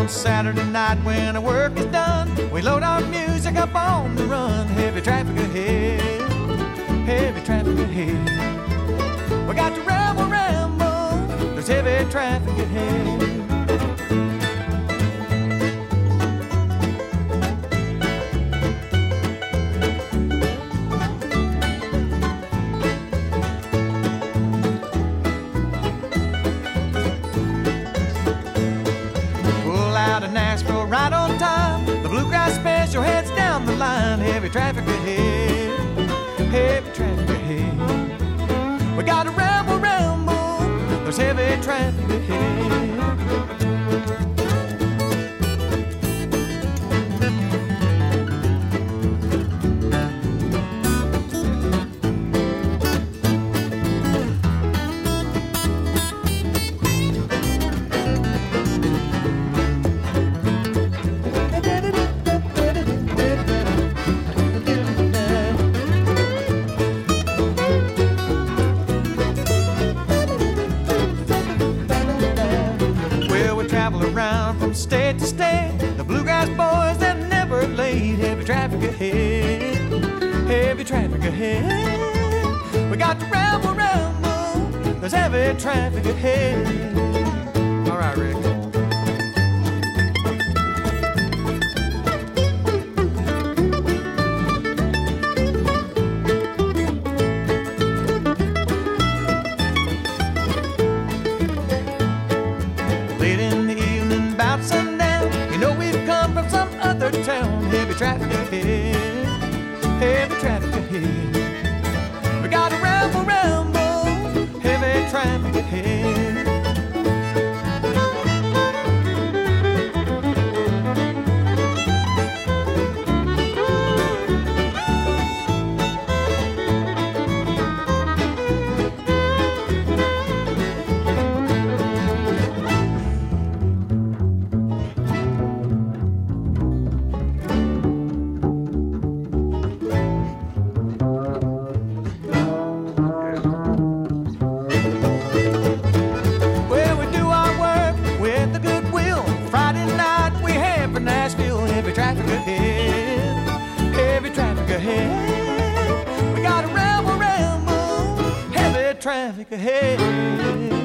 On Saturday night when our work is done, we load our music up on the run. Heavy traffic ahead, heavy traffic ahead. We got to ramble, ramble, there's heavy traffic ahead. Nashville right on time. The Bluegrass Special heads down the line. Heavy traffic ahead, heavy traffic ahead. We gotta ramble, ramble, there's heavy traffic ahead. State to state, the Bluegrass boys that never late. Heavy traffic ahead, heavy traffic ahead. We got to ramble, ramble, there's heavy traffic ahead. All right, Rick. Sundown, you know we've come from some other town. Heavy traffic ahead, heavy traffic ahead. We gotta ramble, ramble, heavy traffic ahead. Traffic ahead.